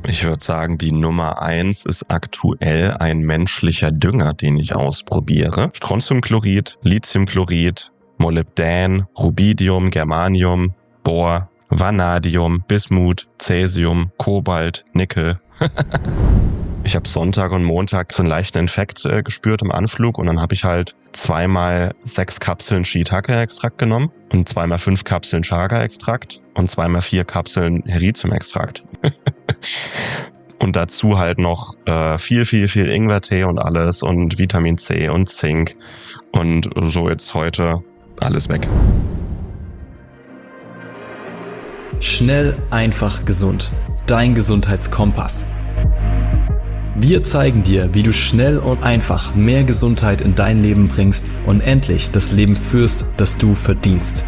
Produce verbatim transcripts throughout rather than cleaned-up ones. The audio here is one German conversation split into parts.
Ich würde sagen, die Nummer eins ist aktuell ein menschlicher Dünger, den ich ausprobiere. Strontiumchlorid, Lithiumchlorid, Molybdän, Rubidium, Germanium, Bor, Vanadium, Bismut, Cäsium, Kobalt, Nickel. Ich habe Sonntag und Montag so einen leichten Infekt äh, gespürt im Anflug und dann habe ich halt zweimal sechs Kapseln Shiitake-Extrakt genommen und zweimal fünf Kapseln Chaga-Extrakt und zweimal vier Kapseln Heritium-Extrakt. Und dazu halt noch äh, viel, viel, viel Ingwertee und alles und Vitamin C und Zink und so jetzt heute alles weg. Schnell, einfach, gesund. Dein Gesundheitskompass. Wir zeigen dir, wie du schnell und einfach mehr Gesundheit in dein Leben bringst und endlich das Leben führst, das du verdienst.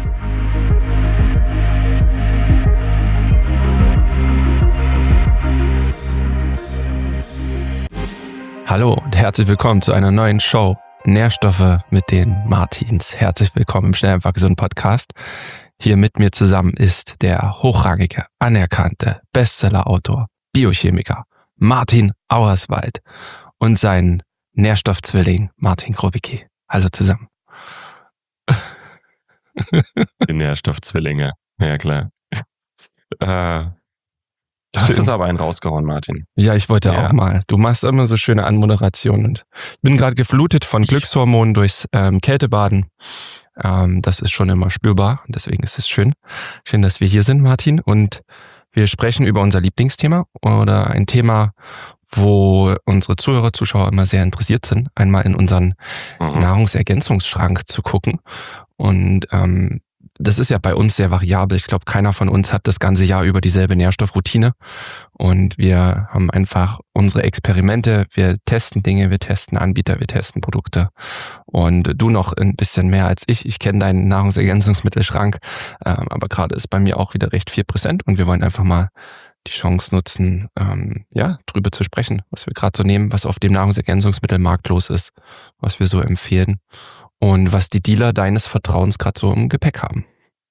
Hallo und herzlich willkommen zu einer neuen Show Nährstoffe mit den Martins. Herzlich willkommen im Schnell einfach gesund Podcast. Hier mit mir zusammen ist der hochrangige, anerkannte Bestsellerautor, Biochemiker Martin Auerswald und sein Nährstoffzwilling Martin Grobicki. Hallo zusammen. Die Nährstoffzwillinge, ja klar. Äh, du hast Schön. es aber einen rausgehauen, Martin. Ja, ich wollte Ja. auch mal. Du machst immer so schöne Anmoderationen und ich bin gerade geflutet von Glückshormonen durchs ähm, Kältebaden. Ähm, das ist schon immer spürbar und deswegen ist es schön. Schön, dass wir hier sind, Martin, und wir sprechen über unser Lieblingsthema oder ein Thema, wo unsere Zuhörer, Zuschauer immer sehr interessiert sind, einmal in unseren Mhm. Nahrungsergänzungsschrank zu gucken. Und ähm, das ist ja bei uns sehr variabel. Ich glaube, keiner von uns hat das ganze Jahr über dieselbe Nährstoffroutine. Und wir haben einfach unsere Experimente. Wir testen Dinge, wir testen Anbieter, wir testen Produkte. Und du noch ein bisschen mehr als ich. Ich kenne deinen Nahrungsergänzungsmittelschrank. Ähm, aber gerade ist bei mir auch wieder recht viel präsent. Und wir wollen einfach mal die Chance nutzen, ähm, ja, drüber zu sprechen, was wir gerade so nehmen, was auf dem Nahrungsergänzungsmittelmarkt los ist, was wir so empfehlen und was die Dealer deines Vertrauens gerade so im Gepäck haben.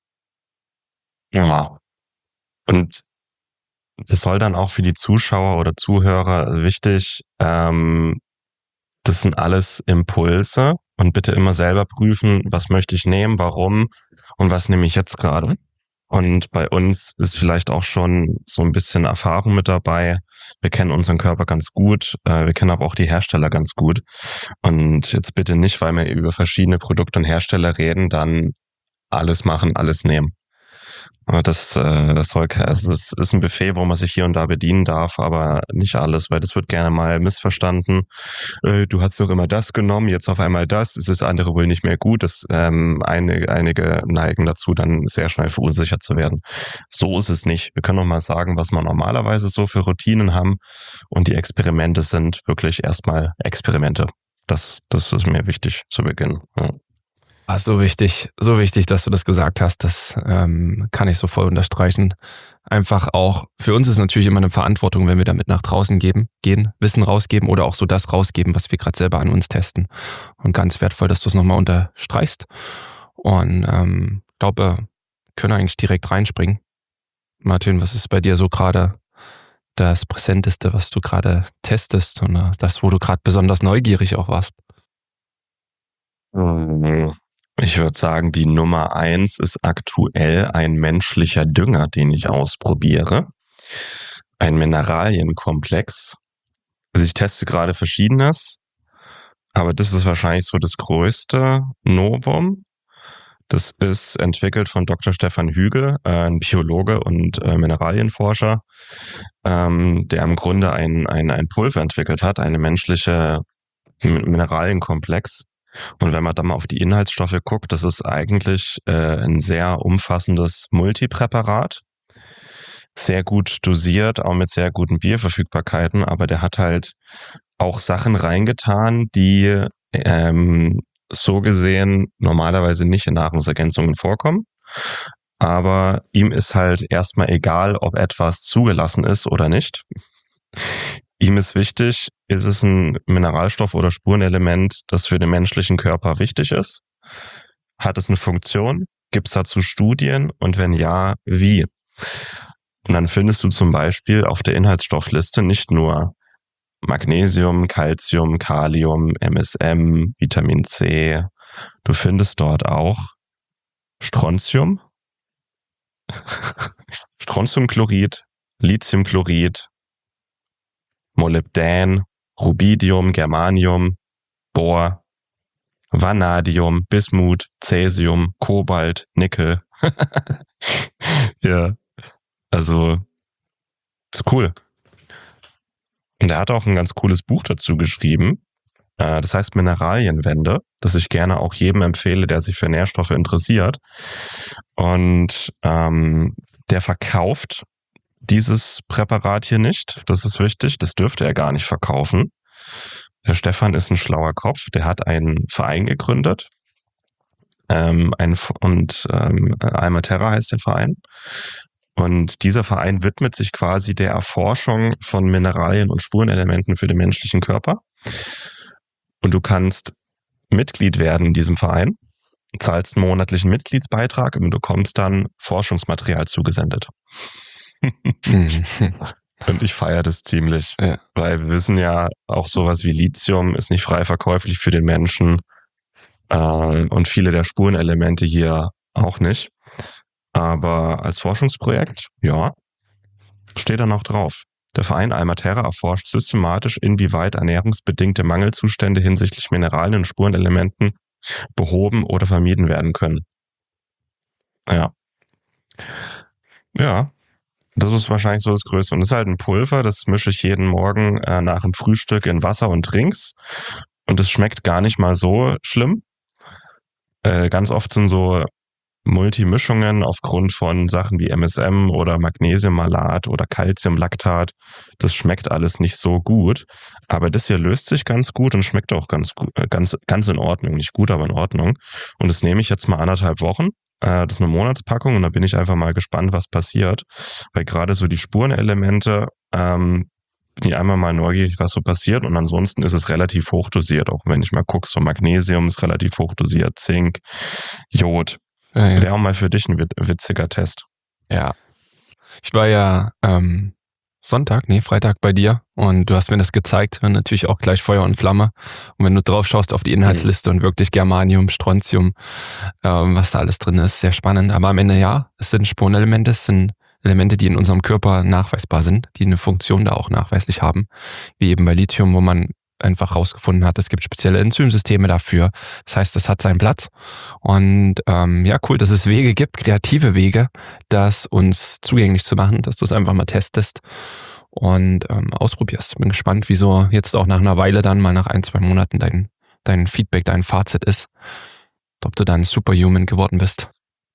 Ja. Und das soll dann auch für die Zuschauer oder Zuhörer wichtig, ähm, das sind alles Impulse und bitte immer selber prüfen, was möchte ich nehmen, warum und was nehme ich jetzt gerade. Und bei uns ist vielleicht auch schon so ein bisschen Erfahrung mit dabei. Wir kennen unseren Körper ganz gut, äh, wir kennen aber auch die Hersteller ganz gut. Und jetzt bitte nicht, weil wir über verschiedene Produkte und Hersteller reden, dann alles machen, alles nehmen. Aber Das, äh, das soll, ke- also es ist ein Buffet, wo man sich hier und da bedienen darf, aber nicht alles, weil das wird gerne mal missverstanden. Äh, du hast doch immer das genommen, jetzt auf einmal das, ist das andere wohl nicht mehr gut. Das, ähm, einige, einige neigen dazu, dann sehr schnell verunsichert zu werden. So ist es nicht. Wir können noch mal sagen, was wir normalerweise so für Routinen haben. Und die Experimente sind wirklich erstmal Experimente. Das, das ist mir wichtig zu Beginn. Ja. Ah, so wichtig, so wichtig, dass du das gesagt hast. Das ähm, kann ich so voll unterstreichen. Einfach auch, für uns ist natürlich immer eine Verantwortung, wenn wir damit nach draußen geben, gehen, Wissen rausgeben oder auch so das rausgeben, was wir gerade selber an uns testen. Und ganz wertvoll, dass du es nochmal unterstreichst. Und ähm, ich glaube, wir können eigentlich direkt reinspringen. Martin, was ist bei dir so gerade das Präsenteste, was du gerade testest und äh, das, wo du gerade besonders neugierig auch warst? Ich würde sagen, die Nummer eins ist aktuell ein menschlicher Dünger, den ich ausprobiere. Ein Mineralienkomplex. Also ich teste gerade Verschiedenes, aber das ist wahrscheinlich so das größte Novum. Das ist entwickelt von Doktor Stefan Hügel, äh, ein Biologe und äh, Mineralienforscher, ähm, der im Grunde ein, ein, ein Pulver entwickelt hat, eine menschliche Min- Mineralienkomplex. Und wenn man dann mal auf die Inhaltsstoffe guckt, das ist eigentlich äh, ein sehr umfassendes Multipräparat, sehr gut dosiert, auch mit sehr guten Bioverfügbarkeiten, aber der hat halt auch Sachen reingetan, die ähm, so gesehen normalerweise nicht in Nahrungsergänzungen vorkommen. Aber ihm ist halt erstmal egal, ob etwas zugelassen ist oder nicht. Ihm ist wichtig, ist es ein Mineralstoff oder Spurenelement, das für den menschlichen Körper wichtig ist? Hat es eine Funktion? Gibt es dazu Studien? Und wenn ja, wie? Und dann findest du zum Beispiel auf der Inhaltsstoffliste nicht nur Magnesium, Calcium, Kalium, M S M, Vitamin C. Du findest dort auch Strontium, Strontiumchlorid, Lithiumchlorid, Molybdän, Rubidium, Germanium, Bor, Vanadium, Bismut, Cäsium, Kobalt, Nickel. Ja, also ist cool. Und er hat auch ein ganz cooles Buch dazu geschrieben. Das heißt Mineralienwende, das ich gerne auch jedem empfehle, der sich für Nährstoffe interessiert. Und ähm, der verkauft dieses Präparat hier nicht. Das ist wichtig. Das dürfte er gar nicht verkaufen. Der Stefan ist ein schlauer Kopf. Der hat einen Verein gegründet. Ähm, ein, und ähm, Alma Terra heißt der Verein. Und dieser Verein widmet sich quasi der Erforschung von Mineralien und Spurenelementen für den menschlichen Körper. Und du kannst Mitglied werden in diesem Verein, zahlst einen monatlichen Mitgliedsbeitrag und du bekommst dann Forschungsmaterial zugesendet. Und ich feiere das ziemlich, ja. Weil wir wissen ja, auch sowas wie Lithium ist nicht frei verkäuflich für den Menschen äh, und viele der Spurenelemente hier auch nicht. Aber als Forschungsprojekt, ja, steht da noch drauf. Der Verein Alma Terra erforscht systematisch, inwieweit ernährungsbedingte Mangelzustände hinsichtlich Mineralien und Spurenelementen behoben oder vermieden werden können. Ja. Ja, das ist wahrscheinlich so das Größte. Und das ist halt ein Pulver, das mische ich jeden Morgen äh, nach dem Frühstück in Wasser und Drinks. Und das schmeckt gar nicht mal so schlimm. Äh, ganz oft sind so Multimischungen aufgrund von Sachen wie M S M oder Magnesiummalat oder Calciumlaktat. Das schmeckt alles nicht so gut. Aber das hier löst sich ganz gut und schmeckt auch ganz gut, ganz, ganz in Ordnung. Nicht gut, aber in Ordnung. Und das nehme ich jetzt mal anderthalb Wochen. Das ist eine Monatspackung und da bin ich einfach mal gespannt, was passiert. Weil gerade so die Spurenelemente, ähm, bin ich einmal mal neugierig, was so passiert. Und ansonsten ist es relativ hochdosiert. Auch wenn ich mal gucke, so Magnesium ist relativ hochdosiert, Zink, Jod. Ja, ja. Wäre auch mal für dich ein witziger Test. Ja. Ich war ja ähm, Sonntag, nee, Freitag bei dir und du hast mir das gezeigt. Und natürlich auch gleich Feuer und Flamme. Und wenn du drauf schaust auf die Inhaltsliste mhm. und wirklich Germanium, Strontium, ähm, was da alles drin ist, sehr spannend. Aber am Ende ja, es sind Spurenelemente, es sind Elemente, die in unserem Körper nachweisbar sind, die eine Funktion da auch nachweislich haben. Wie eben bei Lithium, wo man einfach rausgefunden hat, es gibt spezielle Enzymsysteme dafür. Das heißt, das hat seinen Platz. Und ähm, ja, cool, dass es Wege gibt, kreative Wege, das uns zugänglich zu machen, dass du es einfach mal testest und ähm, ausprobierst. Bin gespannt, wieso jetzt auch nach einer Weile dann mal nach ein, zwei Monaten dein, dein Feedback, dein Fazit ist. Ob du dann Superhuman geworden bist.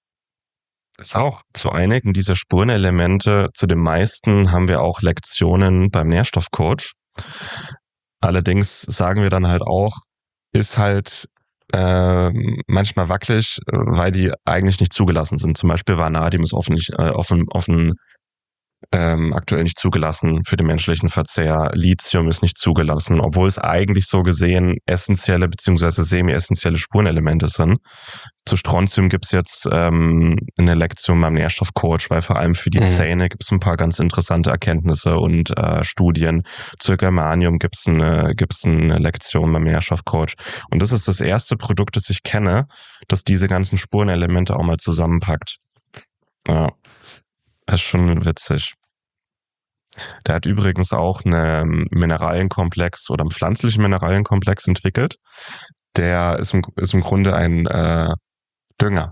Das auch. Zu einigen dieser Spurenelemente, zu den meisten haben wir auch Lektionen beim Nährstoffcoach. Allerdings sagen wir dann halt auch, ist halt äh, manchmal wackelig, weil die eigentlich nicht zugelassen sind. Zum Beispiel Vanadium ist offen, nicht, äh, offen, offen ähm, aktuell nicht zugelassen für den menschlichen Verzehr. Lithium ist nicht zugelassen, obwohl es eigentlich so gesehen essentielle bzw. semi-essentielle Spurenelemente sind. Zu Strontium gibt es jetzt ähm, eine Lektion beim Nährstoffcoach, weil vor allem für die mhm. Zähne gibt es ein paar ganz interessante Erkenntnisse und äh, Studien. Zu Germanium gibt es eine, gibt's eine Lektion beim Nährstoffcoach. Und das ist das erste Produkt, das ich kenne, das diese ganzen Spurenelemente auch mal zusammenpackt. Ja, das ist schon witzig. Der hat übrigens auch einen Mineralienkomplex oder einen pflanzlichen Mineralienkomplex entwickelt. Der ist im, ist im Grunde ein äh, Dünger.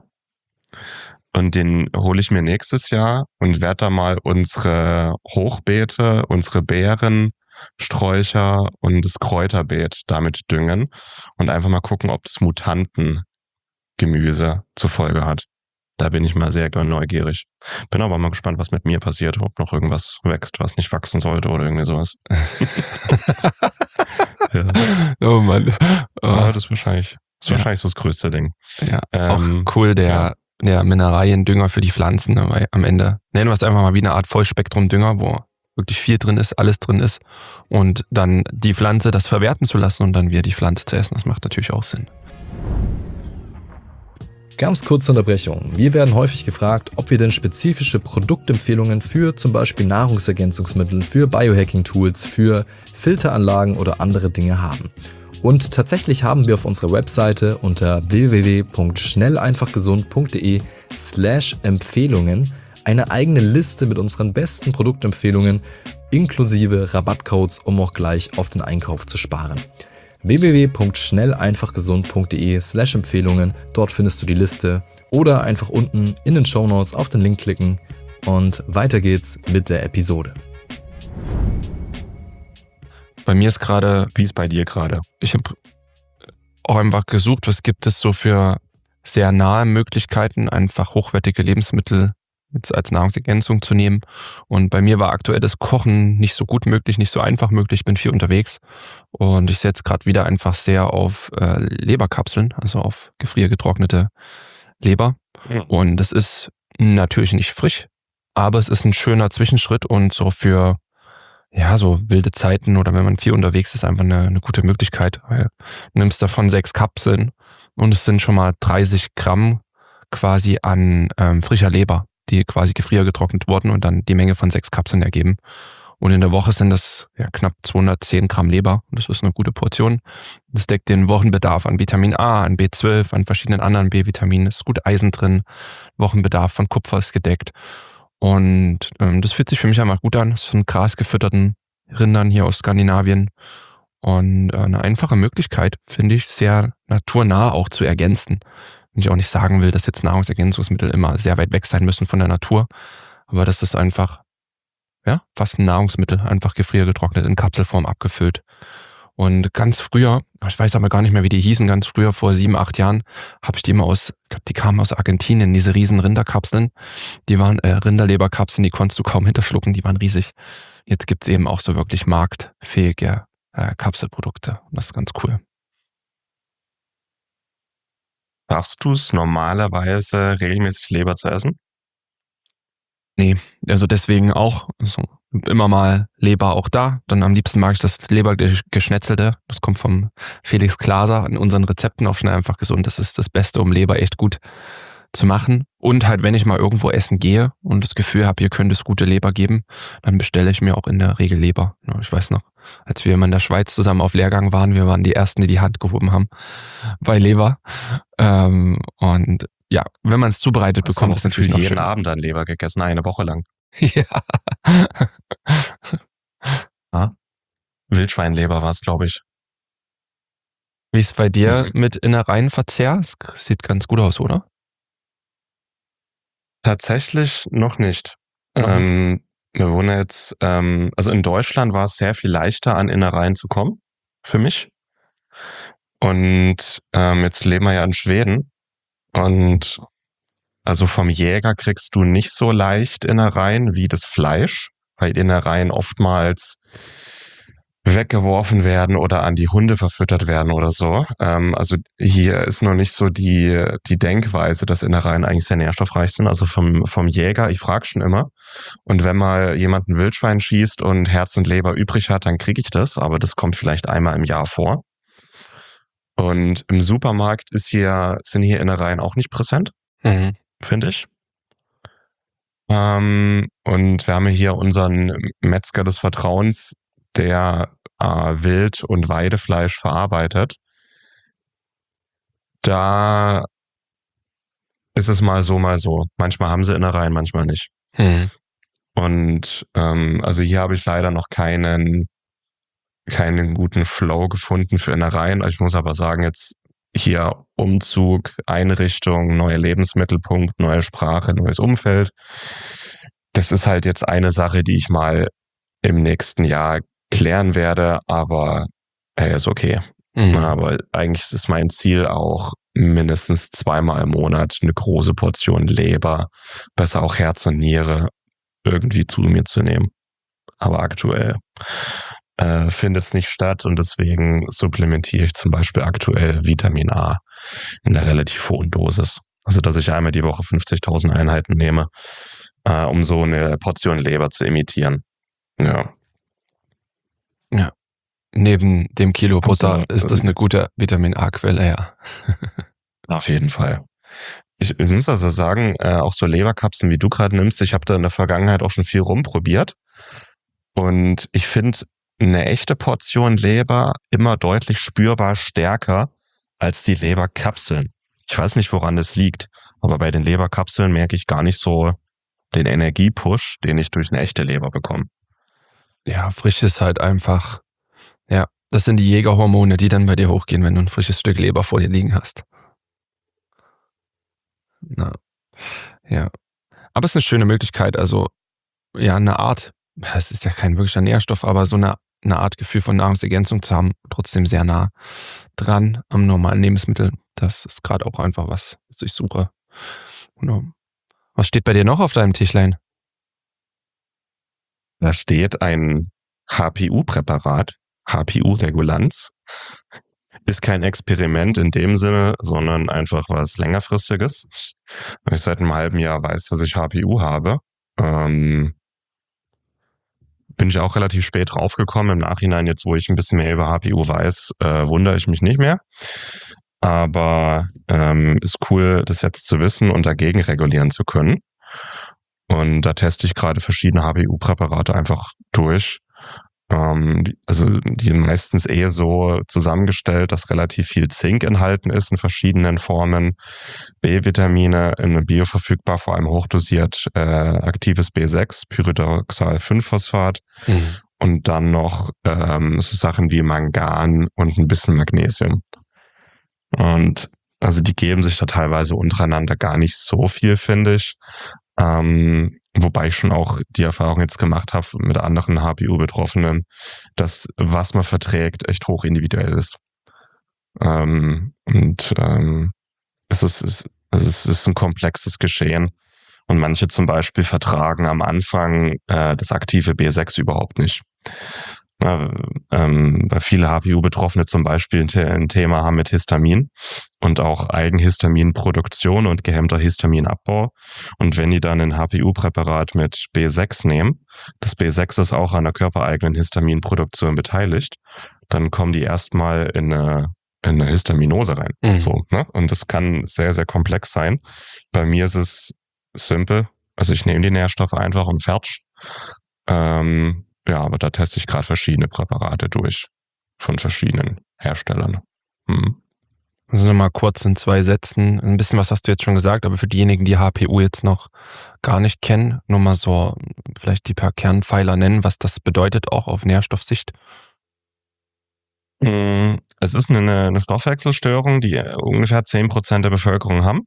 Und den hole ich mir nächstes Jahr und werde da mal unsere Hochbeete, unsere Beeren, Sträucher und das Kräuterbeet damit düngen und einfach mal gucken, ob das Mutantengemüse zur Folge hat. Da bin ich mal sehr neugierig. Bin aber mal gespannt, was mit mir passiert, ob noch irgendwas wächst, was nicht wachsen sollte oder irgendwie sowas. Ja. Oh Mann. Oh. Ja, das ist wahrscheinlich, das ist ja. wahrscheinlich so das größte Ding. Ja, ähm, auch cool, der, ja. der Mineraliendünger für die Pflanzen, ne, weil am Ende nennen wir es einfach mal wie eine Art Vollspektrum-Dünger, wo wirklich viel drin ist, alles drin ist und dann die Pflanze das verwerten zu lassen und dann wieder die Pflanze zu essen, das macht natürlich auch Sinn. Ganz kurze Unterbrechung. Wir werden häufig gefragt, ob wir denn spezifische Produktempfehlungen für zum Beispiel Nahrungsergänzungsmittel, für Biohacking-Tools, für Filteranlagen oder andere Dinge haben. Und tatsächlich haben wir auf unserer Webseite unter w w w punkt schnell einfach gesund punkt d e slash Empfehlungen eine eigene Liste mit unseren besten Produktempfehlungen inklusive Rabattcodes, um auch gleich auf den Einkauf zu sparen. w w w punkt schnell einfach gesund punkt d e slash Empfehlungen, dort findest du die Liste oder einfach unten in den Shownotes auf den Link klicken und weiter geht's mit der Episode. Bei mir ist gerade, Wie ist bei dir gerade? ich habe auch einfach gesucht, was gibt es so für sehr nahe Möglichkeiten, einfach hochwertige Lebensmittel jetzt als Nahrungsergänzung zu nehmen. Und bei mir war aktuell das Kochen nicht so gut möglich, nicht so einfach möglich. Ich bin viel unterwegs und ich setze gerade wieder einfach sehr auf äh, Leberkapseln, also auf gefriergetrocknete Leber. Ja. Und das ist natürlich nicht frisch, aber es ist ein schöner Zwischenschritt und so für ja so wilde Zeiten oder wenn man viel unterwegs ist, einfach eine, eine gute Möglichkeit. Weil du nimmst davon sechs Kapseln und es sind schon mal dreißig Gramm quasi an ähm, frischer Leber, die quasi gefriergetrocknet wurden und dann die Menge von sechs Kapseln ergeben. Und in der Woche sind das ja, knapp zweihundertzehn Gramm Leber. Das ist eine gute Portion. Das deckt den Wochenbedarf an Vitamin A, an B zwölf, an verschiedenen anderen B-Vitaminen. Es ist gut Eisen drin. Wochenbedarf von Kupfer ist gedeckt. Und ähm, das fühlt sich für mich einfach gut an. Das ist von grasgefütterten Rindern hier aus Skandinavien. Und äh, eine einfache Möglichkeit, finde ich, sehr naturnah auch zu ergänzen. Wenn ich auch nicht sagen will, dass jetzt Nahrungsergänzungsmittel immer sehr weit weg sein müssen von der Natur. Aber das ist einfach, ja, fast ein Nahrungsmittel, einfach gefriergetrocknet, in Kapselform abgefüllt. Und ganz früher, ich weiß aber gar nicht mehr, wie die hießen, ganz früher, vor sieben, acht Jahren, habe ich die immer aus, ich glaube, die kamen aus Argentinien, diese riesen Rinderkapseln. Die waren äh, Rinderleberkapseln, die konntest du kaum hinterschlucken, die waren riesig. Jetzt gibt's eben auch so wirklich marktfähige äh, Kapselprodukte. Und das ist ganz cool. Schaffst du es normalerweise regelmäßig Leber zu essen? Nee, also deswegen auch, also immer mal Leber auch da. Dann am liebsten mag ich das Lebergeschnetzelte. Das kommt vom Felix Glaser in unseren Rezepten auf Schnell einfach gesund. Das ist das Beste, um Leber echt gut zu machen. Und halt, wenn ich mal irgendwo essen gehe und das Gefühl habe, hier könnte es gute Leber geben, dann bestelle ich mir auch in der Regel Leber. Ich weiß noch, als wir immer in der Schweiz zusammen auf Lehrgang waren, wir waren die Ersten, die die Hand gehoben haben bei Leber. Ähm, und ja, wenn man es zubereitet Hast bekommt, du ist natürlich noch jeden schön. Abend dann Leber gegessen, eine Woche lang. Ja. Ja? Wildschweinleber war es, glaube ich. Wie ist bei dir Mhm. mit Innereienverzehr? Es sieht ganz gut aus, oder? Tatsächlich noch nicht. Noch nicht? Ähm, wir wohnen jetzt, ähm, also in Deutschland war es sehr viel leichter, an Innereien zu kommen, für mich. Und ähm, jetzt leben wir ja in Schweden. Und also vom Jäger kriegst du nicht so leicht Innereien wie das Fleisch, weil Innereien oftmals weggeworfen werden oder an die Hunde verfüttert werden oder so. Ähm, also hier ist noch nicht so die, die Denkweise, dass Innereien eigentlich sehr nährstoffreich sind. Also vom, vom Jäger, ich frage schon immer. Und wenn mal jemand ein Wildschwein schießt und Herz und Leber übrig hat, dann kriege ich das. Aber das kommt vielleicht einmal im Jahr vor. Und im Supermarkt ist hier, sind hier Innereien auch nicht präsent, Mhm. finde ich. Ähm, und wir haben hier unseren Metzger des Vertrauens, der äh, Wild- und Weidefleisch verarbeitet. Da ist es mal so, mal so. Manchmal haben sie Innereien, manchmal nicht. Mhm. Und ähm, also hier habe ich leider noch keinen, keinen guten Flow gefunden für Innereien. Ich muss aber sagen, jetzt hier Umzug, Einrichtung, neuer Lebensmittelpunkt, neue Sprache, neues Umfeld. Das ist halt jetzt eine Sache, die ich mal im nächsten Jahr klären werde, aber äh, ist okay. Mhm. Ja, aber eigentlich ist mein Ziel auch mindestens zweimal im Monat eine große Portion Leber, besser auch Herz und Niere irgendwie zu mir zu nehmen. Aber aktuell äh, findet es nicht statt und deswegen supplementiere ich zum Beispiel aktuell Vitamin A in einer relativ hohen Dosis. Also dass ich einmal die Woche fünfzigtausend Einheiten nehme, äh, um so eine Portion Leber zu imitieren. Ja. Ja. Neben dem Kilo Butter Also, ist das eine gute Vitamin-A-Quelle, ja. Auf jeden Fall. Ich, ich muss also sagen, äh, auch so Leberkapseln, wie du gerade nimmst, ich habe da in der Vergangenheit auch schon viel rumprobiert. Und ich finde eine echte Portion Leber immer deutlich spürbar stärker als die Leberkapseln. Ich weiß nicht, woran das liegt, aber bei den Leberkapseln merke ich gar nicht so den Energiepush, den ich durch eine echte Leber bekomme. Ja, frisch ist halt einfach, ja, das sind die Jägerhormone, die dann bei dir hochgehen, wenn du ein frisches Stück Leber vor dir liegen hast. Na, ja. Aber es ist eine schöne Möglichkeit, also ja, eine Art, es ist ja kein wirklicher Nährstoff, aber so eine, eine Art Gefühl von Nahrungsergänzung zu haben, trotzdem sehr nah dran am normalen Lebensmittel. Das ist gerade auch einfach was, was ich suche. Genau. Was steht bei dir noch auf deinem Tischlein? Da steht ein H P U-Präparat, H P U-Regulanz. Ist kein Experiment in dem Sinne, sondern einfach was längerfristiges. Weil ich seit einem halben Jahr weiß, dass ich H P U habe. Ähm, bin ich auch relativ spät draufgekommen. Im Nachhinein, jetzt wo ich ein bisschen mehr über H P U weiß, äh, wundere ich mich nicht mehr. Aber ähm, ist cool, das jetzt zu wissen und dagegen regulieren zu können. Und da teste ich gerade verschiedene H P U-Präparate einfach durch. Ähm, also die meistens eher so zusammengestellt, dass relativ viel Zink enthalten ist in verschiedenen Formen, B-Vitamine in bioverfügbar, vor allem hochdosiert äh, aktives B sechs, Pyridoxal fünf Phosphat Mhm. und dann noch ähm, so Sachen wie Mangan und ein bisschen Magnesium. Und also die geben sich da teilweise untereinander gar nicht so viel, finde ich. Ähm, wobei ich schon auch die Erfahrung jetzt gemacht habe mit anderen H P U-Betroffenen, dass was man verträgt echt hoch individuell ist. Ähm, und ähm, es ist, es, also es ist ein komplexes Geschehen. Und manche zum Beispiel vertragen am Anfang äh, das aktive B sechs überhaupt nicht. Na, ähm, weil viele H P U-Betroffene zum Beispiel ein, The- ein Thema haben mit Histamin und auch Eigenhistaminproduktion und gehemmter Histaminabbau. Und wenn die dann ein H P U-Präparat mit B sechs nehmen, das B sechs ist auch an der körpereigenen Histaminproduktion beteiligt, dann kommen die erstmal in eine, in eine Histaminose rein. Mhm. So, ne? Und das kann sehr, sehr komplex sein. Bei mir ist es simpel. Also ich nehme die Nährstoffe einfach und fertig. Ähm, ja, aber da teste ich gerade verschiedene Präparate durch von verschiedenen Herstellern. Hm. Also nochmal kurz in zwei Sätzen. Ein bisschen was hast du jetzt schon gesagt, aber für diejenigen, die H P U jetzt noch gar nicht kennen, nur mal so vielleicht die paar Kernpfeiler nennen, was das bedeutet, auch auf Nährstoffsicht. Mm, Es ist eine, eine Stoffwechselstörung, die ungefähr zehn Prozent der Bevölkerung haben.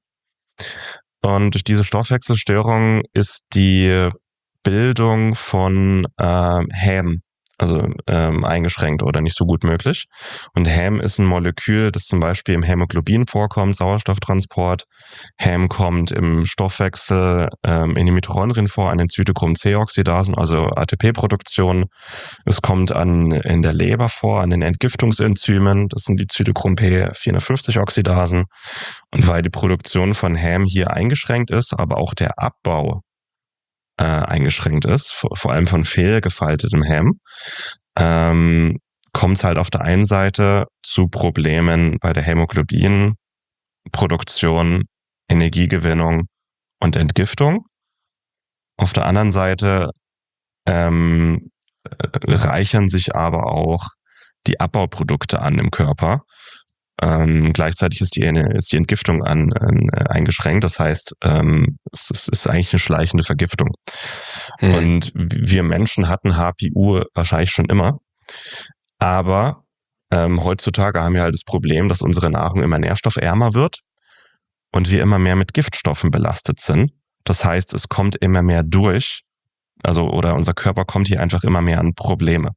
Und durch diese Stoffwechselstörung ist die Bildung von ähm, Häm, also ähm, eingeschränkt oder nicht so gut möglich. Und Häm ist ein Molekül, das zum Beispiel im Hämoglobin vorkommt, Sauerstofftransport. Häm kommt im Stoffwechsel ähm, in den Mitochondrien vor, an den Zytochrom-C-Oxidasen, also A T P-Produktion. Es kommt an, in der Leber vor, an den Entgiftungsenzymen, das sind die Zytochrom-P vierhundertfünfzig-Oxidasen. Und weil die Produktion von Häm hier eingeschränkt ist, aber auch der Abbau äh, eingeschränkt ist, vor, vor allem von fehlgefaltetem Häm, ähm, kommt es halt auf der einen Seite zu Problemen bei der Hämoglobinproduktion, Energiegewinnung und Entgiftung. Auf der anderen Seite ähm, reichern sich aber auch die Abbauprodukte an im Körper. Ähm, gleichzeitig ist die, ist die Entgiftung an, an, eingeschränkt. Das heißt, ähm, es, es ist eigentlich eine schleichende Vergiftung. Hm. Und wir Menschen hatten H P U wahrscheinlich schon immer. Aber ähm, heutzutage haben wir halt das Problem, dass unsere Nahrung immer nährstoffärmer wird und wir immer mehr mit Giftstoffen belastet sind. Das heißt, es kommt immer mehr durch. Also, oder unser Körper kommt hier einfach immer mehr an Probleme.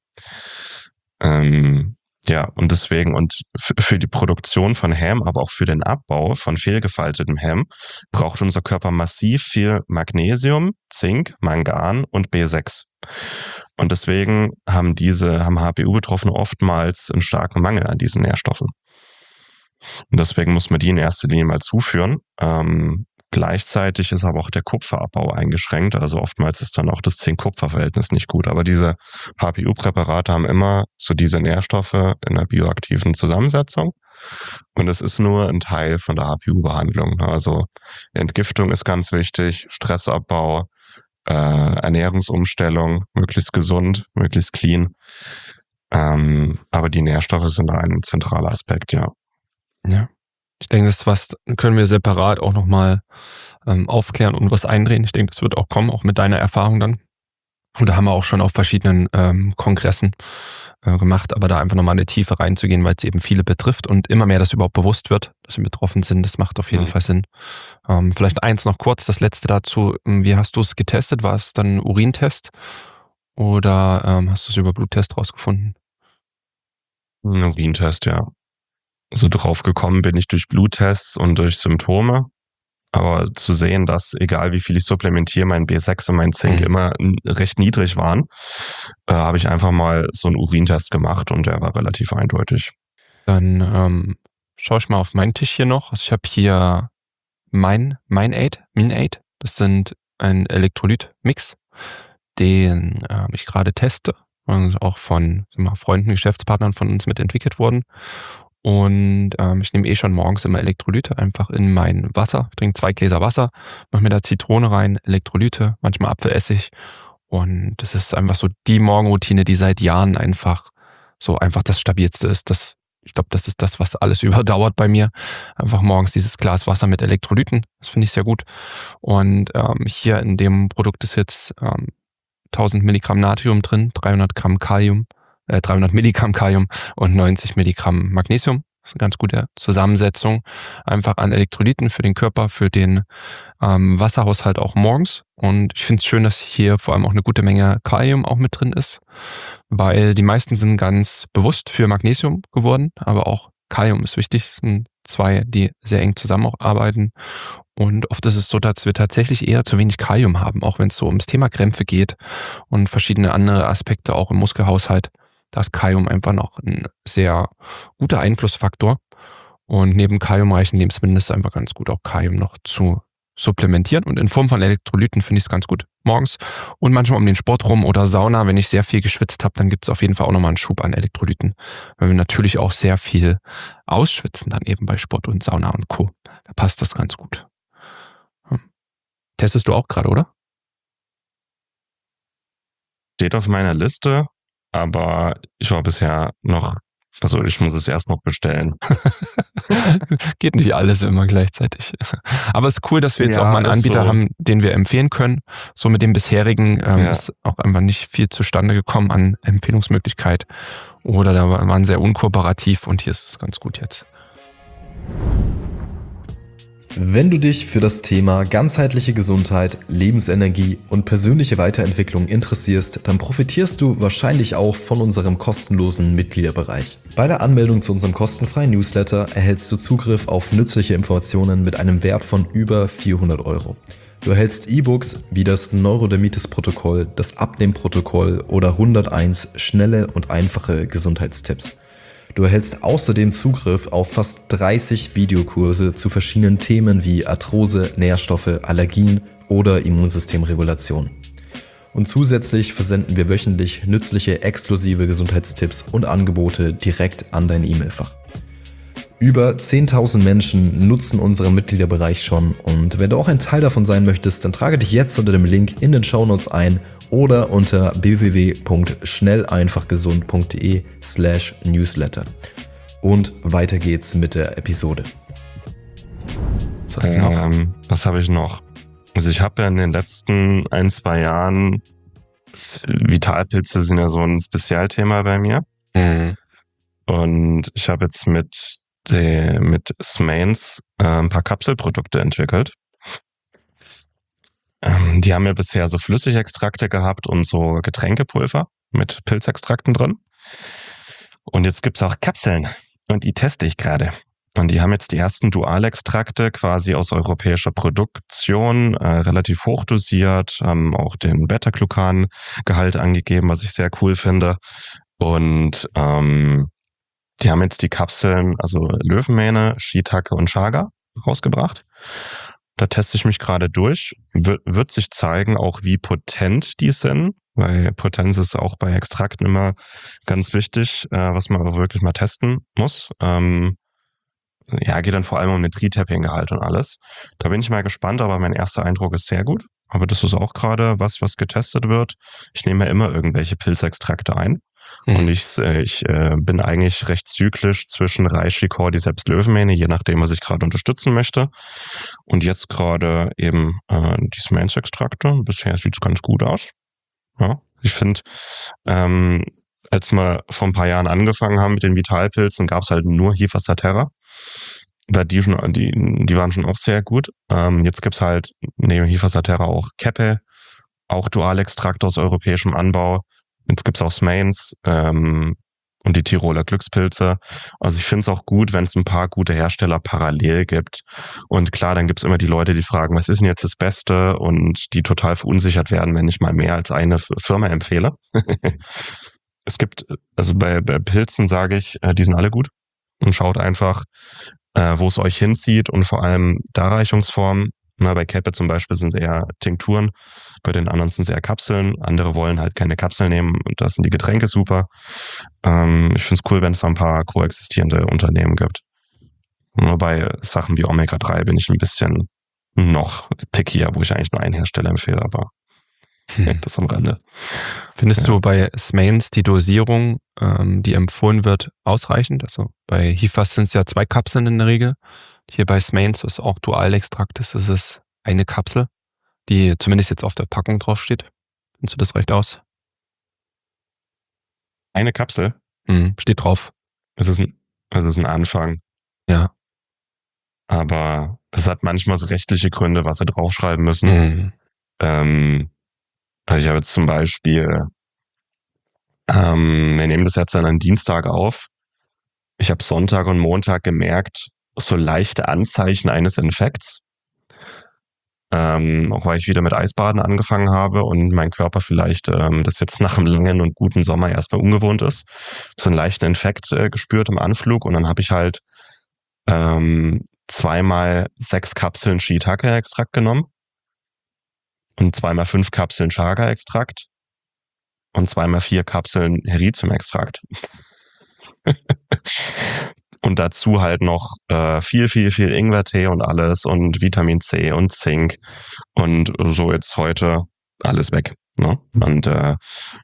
Ähm, Ja, und deswegen, und f- für die Produktion von Häm, aber auch für den Abbau von fehlgefaltetem Häm, braucht unser Körper massiv viel Magnesium, Zink, Mangan und B sechs. Und deswegen haben diese, haben H P U-Betroffene oftmals einen starken Mangel an diesen Nährstoffen. Und deswegen muss man die in erster Linie mal zuführen. Ähm, gleichzeitig ist aber auch der Kupferabbau eingeschränkt. Also oftmals ist dann auch das Zink-Kupfer-Verhältnis nicht gut. Aber diese H P U-Präparate haben immer so diese Nährstoffe in einer bioaktiven Zusammensetzung. Und es ist nur ein Teil von der H P U-Behandlung. Also Entgiftung ist ganz wichtig, Stressabbau, äh, Ernährungsumstellung, möglichst gesund, möglichst clean. Ähm, aber die Nährstoffe sind ein zentraler Aspekt, ja. Ja. Ich denke, das ist was, können wir separat auch nochmal ähm, aufklären und was eindrehen. Ich denke, das wird auch kommen, auch mit deiner Erfahrung dann. Und da haben wir auch schon auf verschiedenen ähm, Kongressen äh, gemacht, aber da einfach nochmal in die Tiefe reinzugehen, weil es eben viele betrifft und immer mehr das überhaupt bewusst wird, dass wir betroffen sind, das macht auf jeden mhm. Fall Sinn. Ähm, vielleicht eins noch kurz, das letzte dazu. Wie hast du es getestet? War es dann ein Urintest oder ähm, hast du es über Bluttest rausgefunden? Ein Urintest, ja. So drauf gekommen bin ich durch Bluttests und durch Symptome. Aber zu sehen, dass egal wie viel ich supplementiere, mein B sechs und mein Zink mhm. immer recht niedrig waren, äh, habe ich einfach mal so einen Urintest gemacht und der war relativ eindeutig. Dann ähm, schaue ich mal auf meinen Tisch hier noch. Also ich habe hier mein MinAid, MinAid. Das sind ein Elektrolyt-Mix, den äh, ich gerade teste und auch von sagen wir mal, Freunden, Geschäftspartnern von uns mitentwickelt wurden. Und ähm, ich nehme eh schon morgens immer Elektrolyte einfach in mein Wasser. Ich trinke zwei Gläser Wasser, mache mir da Zitrone rein, Elektrolyte, manchmal Apfelessig. Und das ist einfach so die Morgenroutine, die seit Jahren einfach so einfach das Stabilste ist. Das, ich glaube, das ist das, was alles überdauert bei mir. Einfach morgens dieses Glas Wasser mit Elektrolyten. Das finde ich sehr gut. Und ähm, hier in dem Produkt ist jetzt ähm, tausend Milligramm Natrium drin, dreihundert Gramm Kalium. dreihundert Milligramm Kalium und neunzig Milligramm Magnesium. Das ist eine ganz gute Zusammensetzung einfach an Elektrolyten für den Körper, für den ähm, Wasserhaushalt auch morgens. Und ich finde es schön, dass hier vor allem auch eine gute Menge Kalium auch mit drin ist, weil die meisten sind ganz bewusst für Magnesium geworden, aber auch Kalium ist wichtig. Es sind zwei, die sehr eng zusammen auch arbeiten. Und oft ist es so, dass wir tatsächlich eher zu wenig Kalium haben, auch wenn es so ums Thema Krämpfe geht und verschiedene andere Aspekte auch im Muskelhaushalt. Da ist Kalium einfach noch ein sehr guter Einflussfaktor. Und neben kaliumreichen Lebensmitteln ist es einfach ganz gut, auch Kalium noch zu supplementieren. Und in Form von Elektrolyten finde ich es ganz gut morgens. Und manchmal um den Sport rum oder Sauna, wenn ich sehr viel geschwitzt habe, dann gibt es auf jeden Fall auch nochmal einen Schub an Elektrolyten. Weil wir natürlich auch sehr viel ausschwitzen dann eben bei Sport und Sauna und Co. Da passt das ganz gut. Hm. Testest du auch gerade, oder? Steht auf meiner Liste. Aber ich war bisher noch, also ich muss es erst noch bestellen. Geht nicht alles immer gleichzeitig. Aber es ist cool, dass wir jetzt ja, auch mal einen Anbieter so. haben, den wir empfehlen können. So mit dem bisherigen ähm, ja. ist auch einfach nicht viel zustande gekommen an Empfehlungsmöglichkeit. Oder da waren sehr unkooperativ und hier ist es ganz gut jetzt. Wenn du dich für das Thema ganzheitliche Gesundheit, Lebensenergie und persönliche Weiterentwicklung interessierst, dann profitierst du wahrscheinlich auch von unserem kostenlosen Mitgliederbereich. Bei der Anmeldung zu unserem kostenfreien Newsletter erhältst du Zugriff auf nützliche Informationen mit einem Wert von über vierhundert Euro. Du erhältst E-Books wie das Neurodermitis-Protokoll, das Abnehm-Protokoll oder hunderteins schnelle und einfache Gesundheitstipps. Du erhältst außerdem Zugriff auf fast dreißig Videokurse zu verschiedenen Themen wie Arthrose, Nährstoffe, Allergien oder Immunsystemregulation. Und zusätzlich versenden wir wöchentlich nützliche, exklusive Gesundheitstipps und Angebote direkt an dein E-Mail-Fach. Über zehntausend Menschen nutzen unseren Mitgliederbereich schon und wenn du auch ein Teil davon sein möchtest, dann trage dich jetzt unter dem Link in den Shownotes ein oder unter w w w punkt schnell einfach gesund punkt d e slash newsletter. Und weiter geht's mit der Episode. Was hast du noch? Ähm, was habe ich noch? Also ich habe ja in den letzten ein, zwei Jahren, Vitalpilze sind ja so ein Spezialthema bei mir. Mhm. Und ich habe jetzt mit, de, mit Smains äh, ein paar Kapselprodukte entwickelt. Ähm, die haben ja bisher so Flüssigextrakte gehabt und so Getränkepulver mit Pilzextrakten drin. Und jetzt gibt's auch Kapseln und die teste ich gerade. Und die haben jetzt die ersten Dualextrakte quasi aus europäischer Produktion, äh, relativ hochdosiert, haben auch den Beta-Glucan-Gehalt angegeben, was ich sehr cool finde. Und ähm, die haben jetzt die Kapseln, also Löwenmähne, Shiitake und Chaga rausgebracht. Da teste ich mich gerade durch. W- wird sich zeigen, auch wie potent die sind, weil Potenz ist auch bei Extrakten immer ganz wichtig, äh, was man aber wirklich mal testen muss. Ähm, ja, geht dann vor allem um den Triterpengehalt und alles. Da bin ich mal gespannt, aber mein erster Eindruck ist sehr gut. Aber das ist auch gerade was, was getestet wird. Ich nehme ja immer irgendwelche Pilzextrakte ein. Mhm. Und ich, ich äh, bin eigentlich recht zyklisch zwischen Reishi, Cordyceps, Löwenmähne, je nachdem, was ich gerade unterstützen möchte. Und jetzt gerade eben äh, die Smains-Extrakte. Bisher sieht es ganz gut aus. Ja, ich finde, ähm, als wir vor ein paar Jahren angefangen haben mit den Vitalpilzen, gab es halt nur Hifa Saterra. Weil die, schon, die, die waren schon auch sehr gut. Ähm, jetzt gibt es halt neben Hifa Saterra auch Keppe, auch Dualextrakte aus europäischem Anbau. Jetzt gibt es auch Smains ähm, und die Tiroler Glückspilze. Also ich finde es auch gut, wenn es ein paar gute Hersteller parallel gibt. Und klar, dann gibt es immer die Leute, die fragen, was ist denn jetzt das Beste? Und die total verunsichert werden, wenn ich mal mehr als eine Firma empfehle. Es gibt, also bei, bei Pilzen sage ich, äh, die sind alle gut. Und schaut einfach, äh, wo es euch hinzieht und vor allem Darreichungsformen. Na, bei Keppe zum Beispiel sind es eher Tinkturen, bei den anderen sind es eher Kapseln. Andere wollen halt keine Kapseln nehmen und da sind die Getränke super. Ähm, ich finde es cool, wenn es da ein paar koexistierende Unternehmen gibt. Nur bei Sachen wie Omega drei bin ich ein bisschen noch pickier, wo ich eigentlich nur einen Hersteller empfehle, aber hm. das am Rande. Findest ja. du bei Smains die Dosierung, ähm, die empfohlen wird, ausreichend? Also bei Hifas sind es ja zwei Kapseln in der Regel. Hier bei Smains ist auch Dualextrakt, das ist es eine Kapsel, die zumindest jetzt auf der Packung draufsteht. Findest du, das reicht aus? Eine Kapsel? Mhm, steht drauf. Das ist ein, das ist ein Anfang. Ja. Aber es hat manchmal so rechtliche Gründe, was sie draufschreiben müssen. Mhm. Ähm, ich habe jetzt zum Beispiel, ähm, wir nehmen das jetzt an einem Dienstag auf. Ich habe Sonntag und Montag gemerkt, so leichte Anzeichen eines Infekts. Ähm, auch weil ich wieder mit Eisbaden angefangen habe und mein Körper vielleicht ähm, das jetzt nach einem langen und guten Sommer erstmal ungewohnt ist. So einen leichten Infekt äh, gespürt im Anflug und dann habe ich halt ähm, zweimal sechs Kapseln Shiitake-Extrakt genommen und zweimal fünf Kapseln Chaga-Extrakt und zweimal vier Kapseln Heritium-Extrakt. Und dazu halt noch äh, viel, viel, viel Ingwertee und alles und Vitamin C und Zink und so jetzt heute alles weg. Ne? Und äh,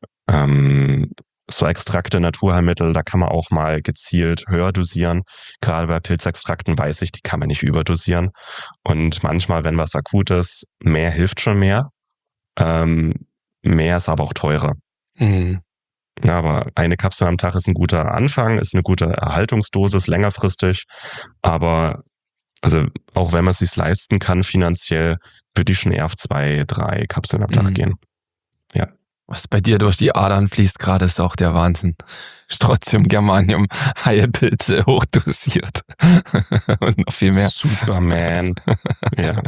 ähm, so Extrakte, Naturheilmittel, da kann man auch mal gezielt höher dosieren. Gerade bei Pilzextrakten weiß ich, die kann man nicht überdosieren. Und manchmal, wenn was akut ist, mehr hilft schon mehr. Ähm, mehr ist aber auch teurer. Mhm. Ja, aber eine Kapsel am Tag ist ein guter Anfang, ist eine gute Erhaltungsdosis längerfristig. Aber also auch wenn man es sich leisten kann finanziell, würde ich schon eher auf zwei, drei Kapseln am Tag Mhm. gehen. Ja. Was bei dir durch die Adern fließt gerade, ist auch der Wahnsinn. Strontium, Germanium, Heilpilze hochdosiert. Und noch viel mehr. Superman. ja.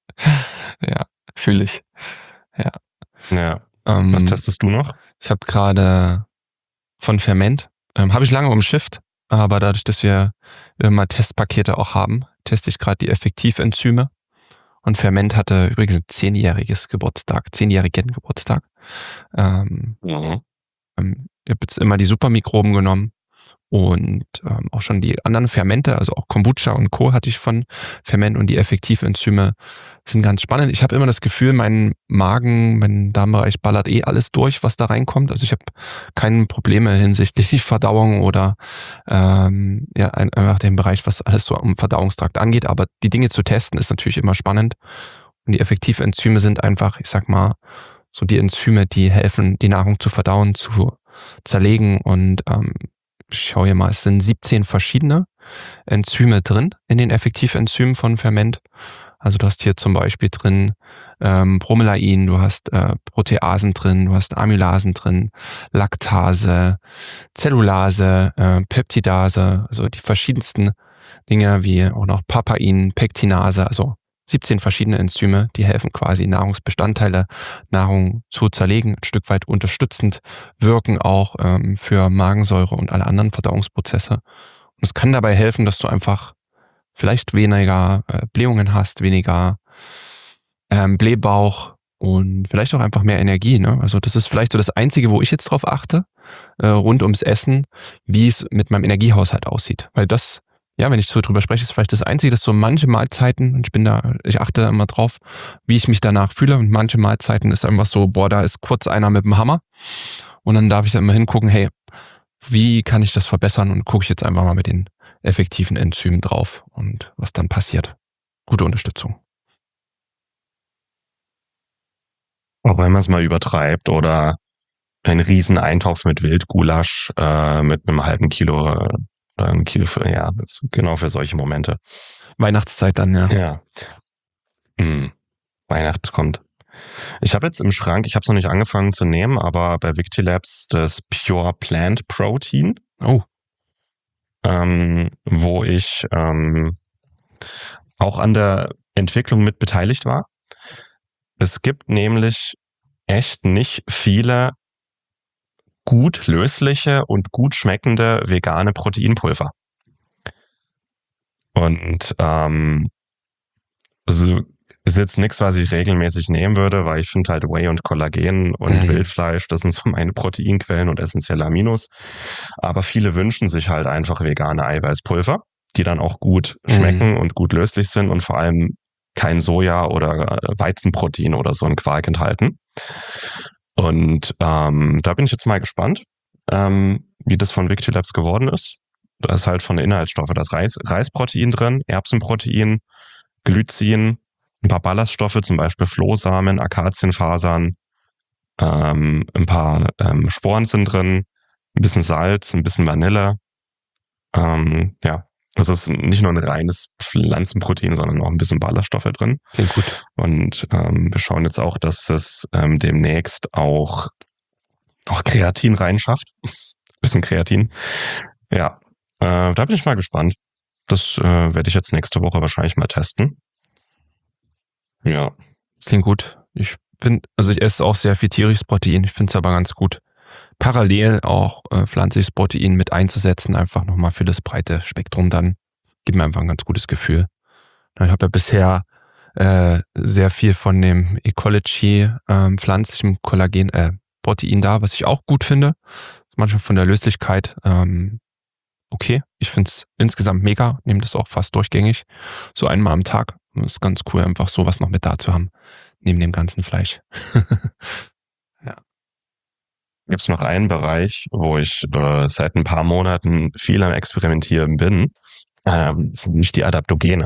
Ja, fühle ich. Ja. ja. Ähm, Was testest du noch? Ich habe gerade von Ferment, ähm, habe ich lange umschifft, aber dadurch, dass wir immer Testpakete auch haben, teste ich gerade die Effektivenzyme. Und Ferment hatte übrigens ein zehnjähriges Geburtstag, zehnjährigen Geburtstag. Ähm, Mhm. ähm, ich habe jetzt immer die Supermikroben genommen und ähm, auch schon die anderen Fermente, also auch Kombucha und Co. hatte ich von Ferment und die Effektivenzyme sind ganz spannend. Ich habe immer das Gefühl, mein Magen, mein Darmbereich ballert eh alles durch, was da reinkommt. Also ich habe keine Probleme hinsichtlich Verdauung oder ähm, ja einfach den Bereich, was alles so am Verdauungstrakt angeht. Aber die Dinge zu testen ist natürlich immer spannend. Und die Effektivenzyme sind einfach, ich sag mal, so die Enzyme, die helfen, die Nahrung zu verdauen, zu zerlegen und ähm, ich schaue hier mal, es sind siebzehn verschiedene Enzyme drin in den Effektivenzymen von Ferment. Also du hast hier zum Beispiel drin ähm, Bromelain, du hast äh, Proteasen drin, du hast Amylasen drin, Laktase, Zellulase, äh, Peptidase, also die verschiedensten Dinge wie auch noch Papain, Pektinase, also siebzehn verschiedene Enzyme, die helfen quasi Nahrungsbestandteile, Nahrung zu zerlegen, ein Stück weit unterstützend wirken auch ähm, für Magensäure und alle anderen Verdauungsprozesse. Und es kann dabei helfen, dass du einfach vielleicht weniger äh, Blähungen hast, weniger ähm, Blähbauch und vielleicht auch einfach mehr Energie. Ne? Also das ist vielleicht so das Einzige, wo ich jetzt drauf achte, äh, rund ums Essen, wie es mit meinem Energiehaushalt aussieht. Weil das ja, wenn ich so drüber spreche, ist vielleicht das Einzige, dass so manche Mahlzeiten, und ich bin da, ich achte da immer drauf, wie ich mich danach fühle, und manche Mahlzeiten ist einfach so, boah, da ist kurz einer mit dem Hammer, und dann darf ich da immer hingucken, hey, wie kann ich das verbessern, und gucke ich jetzt einfach mal mit den effektiven Enzymen drauf und was dann passiert. Gute Unterstützung. Auch wenn man es mal übertreibt oder einen riesen Eintopf mit Wildgulasch äh, mit einem halben Kilo äh, oder ein Kilo, für, ja, das ist genau für solche Momente. Weihnachtszeit dann, ja. Ja. Hm. Weihnachten kommt. Ich habe jetzt im Schrank, ich habe es noch nicht angefangen zu nehmen, aber bei Victilabs das Pure Plant Protein. Oh. Ähm, wo ich ähm, auch an der Entwicklung mit beteiligt war. Es gibt nämlich echt nicht viele gut lösliche und gut schmeckende vegane Proteinpulver. Und ähm, also ist jetzt nichts, was ich regelmäßig nehmen würde, weil ich finde halt Whey und Kollagen und Mhm. Wildfleisch, das sind so meine Proteinquellen und essentielle Aminos. Aber viele wünschen sich halt einfach vegane Eiweißpulver, die dann auch gut schmecken Mhm. und gut löslich sind und vor allem kein Soja oder Weizenprotein oder so ein Quark enthalten. Und ähm, da bin ich jetzt mal gespannt, ähm, wie das von Victilabs geworden ist. Da ist halt von den Inhaltsstoffen das Reis, Reisprotein drin, Erbsenprotein, Glycin, ein paar Ballaststoffe, zum Beispiel Flohsamen, Akazienfasern, ähm, ein paar ähm, Sporen sind drin, ein bisschen Salz, ein bisschen Vanille. Ähm, ja, also es ist nicht nur ein reines Pflanzenprotein, sondern auch ein bisschen Ballaststoffe drin. Klingt gut. Und ähm, wir schauen jetzt auch, dass es ähm, demnächst auch, auch Kreatin reinschafft. bisschen Kreatin. Ja, äh, da bin ich mal gespannt. Das äh, werde ich jetzt nächste Woche wahrscheinlich mal testen. Ja. Das klingt gut. Ich finde, also ich esse auch sehr viel tierisches Protein. Ich finde es aber ganz gut, parallel auch äh, pflanzliches Protein mit einzusetzen, einfach nochmal für das breite Spektrum dann. Gibt mir einfach ein ganz gutes Gefühl. Ich habe ja bisher äh, sehr viel von dem Ecology ähm, pflanzlichem Kollagen, äh, Protein da, was ich auch gut finde. Manchmal von der Löslichkeit ähm, okay. Ich finde es insgesamt mega, nehme das auch fast durchgängig. So einmal am Tag. Das ist ganz cool, einfach sowas noch mit da zu haben, neben dem ganzen Fleisch. Ja. Gibt es noch einen Bereich, wo ich äh, seit ein paar Monaten viel am Experimentieren bin, ähm, sind nicht die Adaptogene.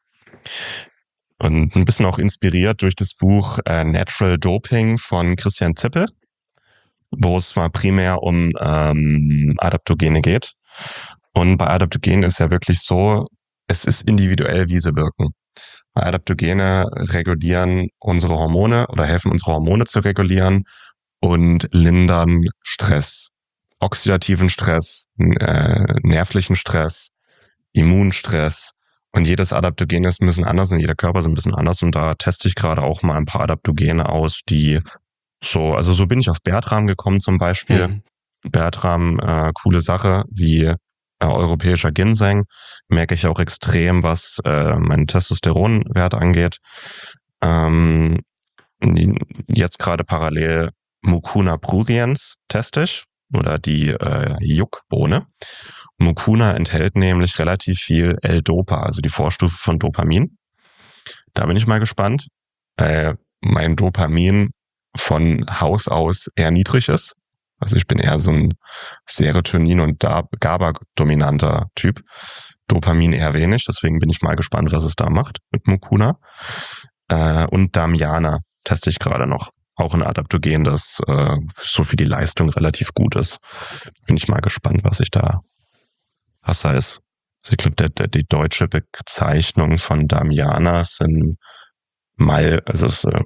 Und ein bisschen auch inspiriert durch das Buch äh, Natural Doping von Christian Zippel, wo es mal primär um ähm, Adaptogene geht. Und bei Adaptogenen ist ja wirklich so, es ist individuell, wie sie wirken. Adaptogene regulieren unsere Hormone oder helfen unsere Hormone zu regulieren und lindern Stress, oxidativen Stress, äh, nervlichen Stress, Immunstress. Und jedes Adaptogen ist ein bisschen anders und jeder Körper ist ein bisschen anders. Und da teste ich gerade auch mal ein paar Adaptogene aus, die so, also so bin ich auf Bertram gekommen zum Beispiel. Mhm. Bertram, äh, coole Sache, wie Äh, europäischer Ginseng, merke ich auch extrem, was äh, meinen Testosteronwert angeht. Ähm, jetzt gerade parallel Mucuna pruriens teste ich, oder die äh, Juckbohne. Mucuna enthält nämlich relativ viel L-Dopa, also die Vorstufe von Dopamin. Da bin ich mal gespannt. Äh, mein Dopamin von Haus aus eher niedrig ist. Also ich bin eher so ein Serotonin- und GABA-dominanter Typ. Dopamin eher wenig, deswegen bin ich mal gespannt, was es da macht mit Mucuna. Äh, und Damiana teste ich gerade noch. Auch ein Adaptogen, das äh, so für die Leistung relativ gut ist. Bin ich mal gespannt, was ich da, was da ist. Also ich glaube, der, der, die deutsche Bezeichnung von Damiana sind Mal, also es ist äh,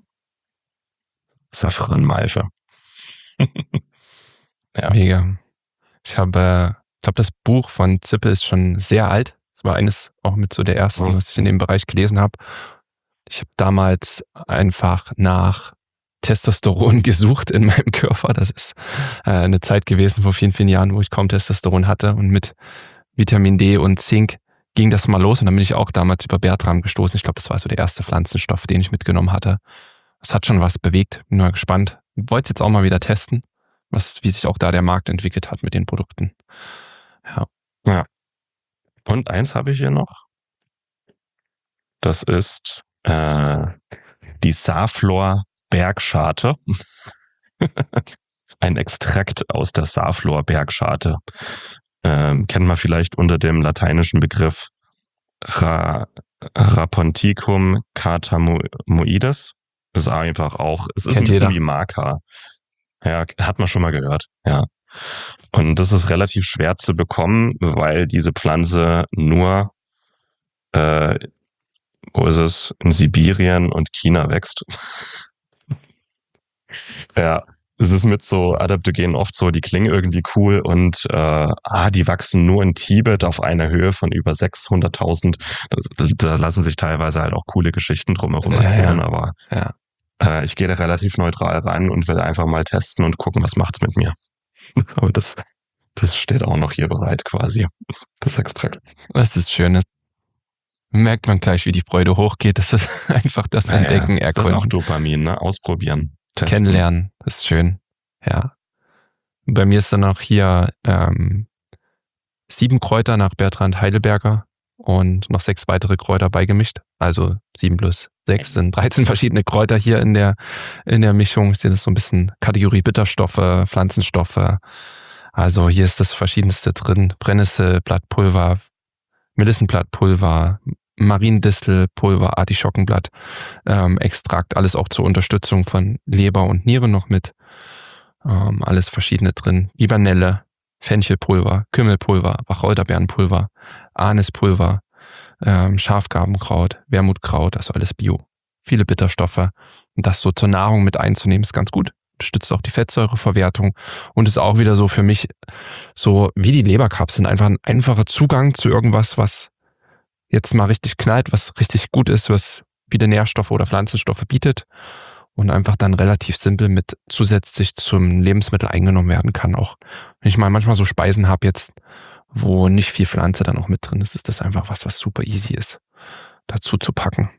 Safran-Malve. Ja. Mega. Ich habe, ich glaube, das Buch von Zippel ist schon sehr alt. Das war eines auch mit so der ersten, Mhm. was ich in dem Bereich gelesen habe. Ich habe damals einfach nach Testosteron gesucht in meinem Körper. Das ist äh, eine Zeit gewesen vor vielen, vielen Jahren, wo ich kaum Testosteron hatte. Und mit Vitamin D und Zink ging das mal los. Und dann bin ich auch damals über Bertram gestoßen. Ich glaube, das war so der erste Pflanzenstoff, den ich mitgenommen hatte. Es hat schon was bewegt. Bin mal gespannt. Ich wollte es jetzt auch mal wieder testen, was, wie sich auch da der Markt entwickelt hat mit den Produkten. Ja. Ja. Und eins habe ich hier noch. Das ist äh, die Safflor-Bergscharte. Ein Extrakt aus der Safflor-Bergscharte. Ähm, kennt man vielleicht unter dem lateinischen Begriff Ra Raponticum catamoides. Ist einfach auch, es ist Kennt ein bisschen jeder. wie Maca. Ja, hat man schon mal gehört, ja. Und das ist relativ schwer zu bekommen, weil diese Pflanze nur, äh, wo ist es, in Sibirien und China wächst. Ja, es ist mit so Adaptogenen oft so, die klingen irgendwie cool und äh, ah, die wachsen nur in Tibet auf einer Höhe von über sechshunderttausend. Das, da lassen sich teilweise halt auch coole Geschichten drumherum Ja, erzählen, ja. aber Ja. äh, ich gehe da relativ neutral rein und will einfach mal testen und gucken, was macht's mit mir. Aber das, das steht auch noch hier bereit quasi, das Extrakt. Das ist schön. Das merkt man gleich, wie die Freude hochgeht. Das ist einfach das Naja, Entdecken, das ist Erkunden, auch Dopamin, ne? Ausprobieren, testen. Kennenlernen. Das ist schön. Ja. Bei mir ist dann auch hier ähm, sieben Kräuter nach Bertrand Heidelberger und noch sechs weitere Kräuter beigemischt. Also sieben plus sechs sind dreizehn verschiedene Kräuter hier in der, in der Mischung. Ist das so ein bisschen Kategorie Bitterstoffe, Pflanzenstoffe. Also hier ist das Verschiedenste drin. Brennnesselblattpulver, Melissenblattpulver, Mariendistelpulver, Artischockenblatt, ähm, Extrakt, alles auch zur Unterstützung von Leber und Niere noch mit. Ähm, alles verschiedene drin. Libanelle, Fenchelpulver, Kümmelpulver, Wacholderbeerenpulver, Anispulver, ähm, Schafgarbenkraut, Wermutkraut, also alles Bio. Viele Bitterstoffe. Und das so zur Nahrung mit einzunehmen, ist ganz gut. Stützt auch die Fettsäureverwertung und ist auch wieder so für mich so wie die Leberkapseln. Einfach ein einfacher Zugang zu irgendwas, was jetzt mal richtig knallt, was richtig gut ist, was wieder Nährstoffe oder Pflanzenstoffe bietet und einfach dann relativ simpel mit zusätzlich zum Lebensmittel eingenommen werden kann. Auch wenn ich mal manchmal so Speisen habe jetzt, wo nicht viel Pflanze dann auch mit drin ist, ist das einfach was, was super easy ist, dazu zu packen.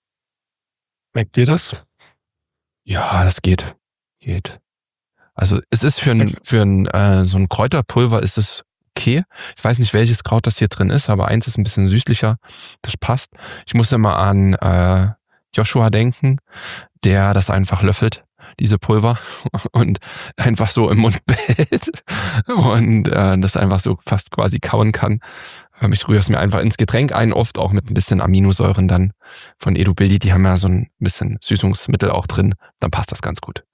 Merkt ihr das? Ja, das geht. Geht. Also es ist für ein, für ein äh, so ein Kräuterpulver ist es okay. Ich weiß nicht, welches Kraut das hier drin ist, aber eins ist ein bisschen süßlicher. Das passt. Ich muss immer an äh, Joshua denken, der das einfach löffelt, diese Pulver, und einfach so im Mund behält und äh, das einfach so fast quasi kauen kann. Ähm, ich rühre es mir einfach ins Getränk ein, oft auch mit ein bisschen Aminosäuren dann von Edubilli. Die haben ja so ein bisschen Süßungsmittel auch drin. Dann passt das ganz gut.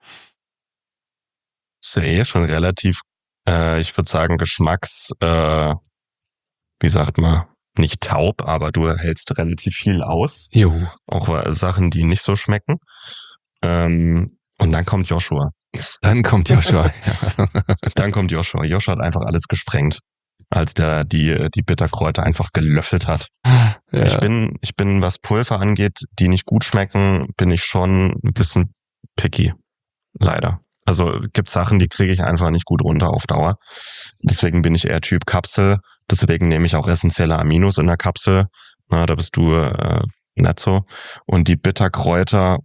Ist ja eh schon relativ, äh, ich würde sagen, Geschmacks, äh, wie sagt man, nicht taub, aber du hältst relativ viel aus. Juhu. Auch äh, Sachen, die nicht so schmecken. Ähm, und dann kommt Joshua. Dann kommt Joshua. Ja. Dann kommt Joshua. Joshua hat einfach alles gesprengt, als der die, die Bitterkräuter einfach gelöffelt hat. Ja. Ich bin, ich bin, was Pulver angeht, die nicht gut schmecken, bin ich schon ein bisschen picky. Leider. Also gibt Sachen, die kriege ich einfach nicht gut runter auf Dauer. Deswegen bin ich eher Typ Kapsel. Deswegen nehme ich auch essentielle Aminos in der Kapsel. Na, da bist du äh, nicht so. Und die Bitterkräuter,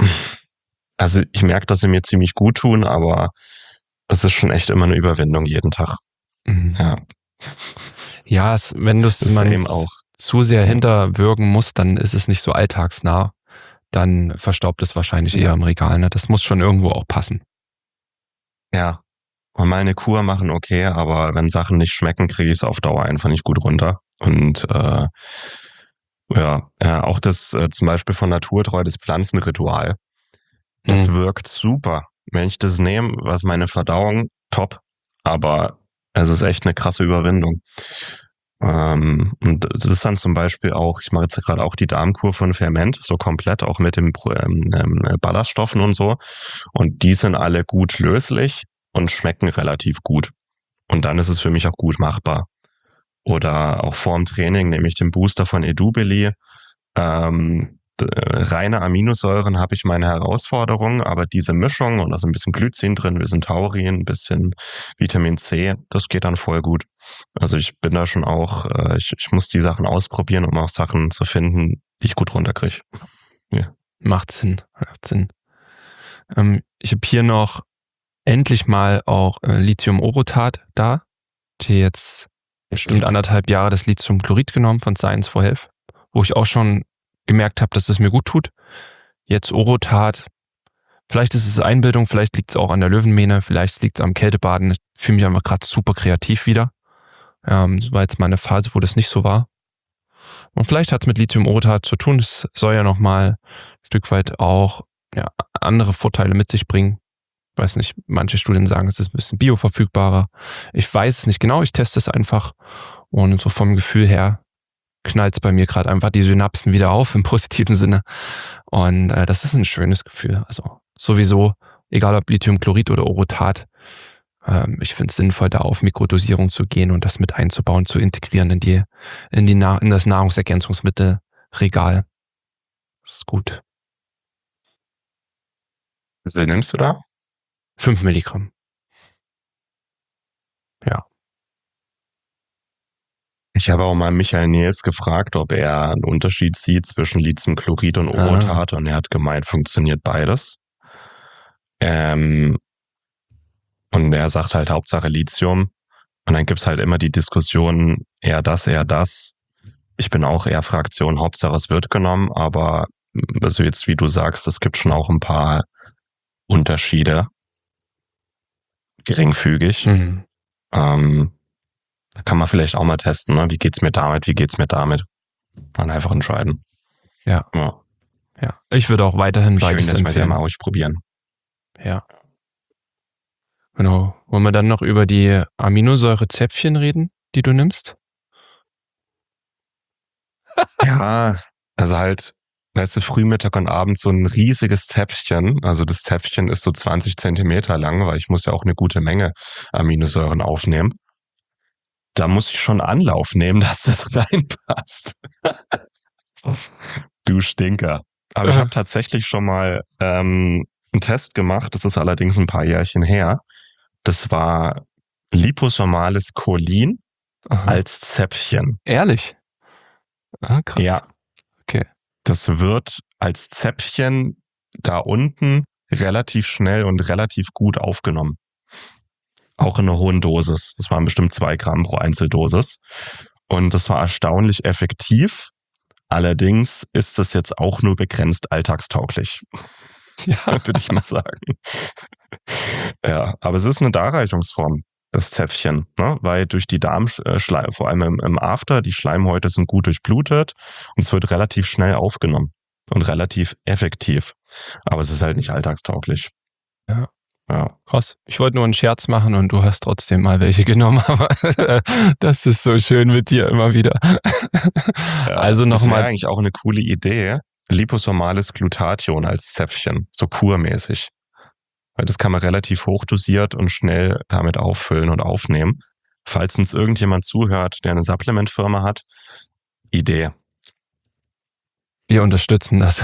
also ich merke, dass sie mir ziemlich gut tun, aber es ist schon echt immer eine Überwindung jeden Tag. Mhm. Ja, Ja, es, wenn du es Same auch. zu sehr hinterwürgen musst, dann ist es nicht so alltagsnah. Dann verstaubt es wahrscheinlich Ja. eher im Regal. Ne? Das muss schon irgendwo auch passen. Ja. Und meine Kur machen okay, aber wenn Sachen nicht schmecken, kriege ich es auf Dauer einfach nicht gut runter. Und äh, ja, äh, auch das äh, zum Beispiel von Naturtreu, das Pflanzenritual, das Hm. wirkt super. Wenn ich das nehme, was meine Verdauung, top. Aber es ist echt eine krasse Überwindung. Ähm, und das ist dann zum Beispiel auch, ich mache jetzt gerade auch die Darmkur von Ferment, so komplett, auch mit den ähm, ähm, Ballaststoffen und so. Und die sind alle gut löslich und schmecken relativ gut. Und dann ist es für mich auch gut machbar. Oder auch vorm Training nehme ich den Booster von Edubilli. Ähm, d- reine Aminosäuren habe ich meine Herausforderung, aber diese Mischung und da ist ein bisschen Glycin drin, ein bisschen Taurin, ein bisschen Vitamin C, das geht dann voll gut. Also ich bin da schon auch, äh, ich, ich muss die Sachen ausprobieren, um auch Sachen zu finden, die ich gut runterkriege. Macht Sinn. Macht Sinn. Ähm, ich habe hier noch endlich mal auch äh, Lithium-Orotat da, die jetzt bestimmt anderthalb Jahre das Lithiumchlorid genommen von Science for Health, wo ich auch schon gemerkt habe, dass es mir gut tut. Jetzt Orotat. Vielleicht ist es Einbildung, vielleicht liegt es auch an der Löwenmähne, vielleicht liegt es am Kältebaden. Ich fühle mich einfach gerade super kreativ wieder. Ähm, das war jetzt mal eine Phase, wo das nicht so war. Und vielleicht hat es mit Lithium-Orotat zu tun. Es soll ja nochmal ein Stück weit auch ja, andere Vorteile mit sich bringen. Ich weiß nicht, manche Studien sagen, es ist ein bisschen bioverfügbarer. Ich weiß es nicht genau, ich teste es einfach. Und so vom Gefühl her knallt es bei mir gerade einfach die Synapsen wieder auf, im positiven Sinne. Und äh, das ist ein schönes Gefühl. Also sowieso, egal ob Lithiumchlorid oder Orotat, ähm, ich finde es sinnvoll, da auf Mikrodosierung zu gehen und das mit einzubauen, zu integrieren in die, in die Na- in das Nahrungsergänzungsmittelregal. Das ist gut. Wie viel nimmst du da? Fünf Milligramm. Ja. Ich habe auch mal Michael Nils gefragt, ob er einen Unterschied sieht zwischen Lithiumchlorid und Orotat, und er hat gemeint, funktioniert beides. Ähm, und er sagt halt Hauptsache Lithium. Und dann gibt's halt immer die Diskussion, eher das, eher das. Ich bin auch eher Fraktion, Hauptsache es wird genommen, aber also jetzt, wie du sagst, es gibt schon auch ein paar Unterschiede. Geringfügig. Mhm. Ähm, da kann man vielleicht auch mal testen, ne? Wie geht's mir damit, wie geht's mir damit? Dann einfach entscheiden. Ja. Ja. Ja. Ich würde auch weiterhin Schön, beides dass wir empfehlen. mal ausprobieren. Ja. Genau. Wollen wir dann noch über die Aminosäurezäpfchen reden, die du nimmst? Ja, also halt, weißt du, Frühmittag und Abend so ein riesiges Zäpfchen. Also das Zäpfchen ist so zwanzig Zentimeter lang, weil ich muss ja auch eine gute Menge Aminosäuren aufnehmen. Da muss ich schon Anlauf nehmen, dass das reinpasst. Du Stinker. Aber ich habe tatsächlich schon mal ähm, einen Test gemacht. Das ist allerdings ein paar Jährchen her. Das war liposomales Cholin Aha. als Zäpfchen. Ehrlich? Ah, krass. Ja. Okay. Das wird als Zäpfchen da unten relativ schnell und relativ gut aufgenommen. Auch in einer hohen Dosis. Das waren bestimmt zwei Gramm pro Einzeldosis. Und das war erstaunlich effektiv. Allerdings ist das jetzt auch nur begrenzt alltagstauglich. Ja. Würde ich mal sagen. Ja, aber es ist eine Darreichungsform, das Zäpfchen, ne? Weil durch die Darmschleim, vor allem im, im After, die Schleimhäute sind gut durchblutet und es wird relativ schnell aufgenommen und relativ effektiv. Aber es ist halt nicht alltagstauglich. Ja. Ja. Krass. Ich wollte nur einen Scherz machen und du hast trotzdem mal welche genommen, aber das ist so schön mit dir immer wieder. Ja, also das wäre nochmal. eigentlich auch eine coole Idee. Liposomales Glutathion als Zäpfchen, so kurmäßig. Weil das kann man relativ hochdosiert und schnell damit auffüllen und aufnehmen. Falls uns irgendjemand zuhört, der eine Supplementfirma hat, Idee. Wir unterstützen das.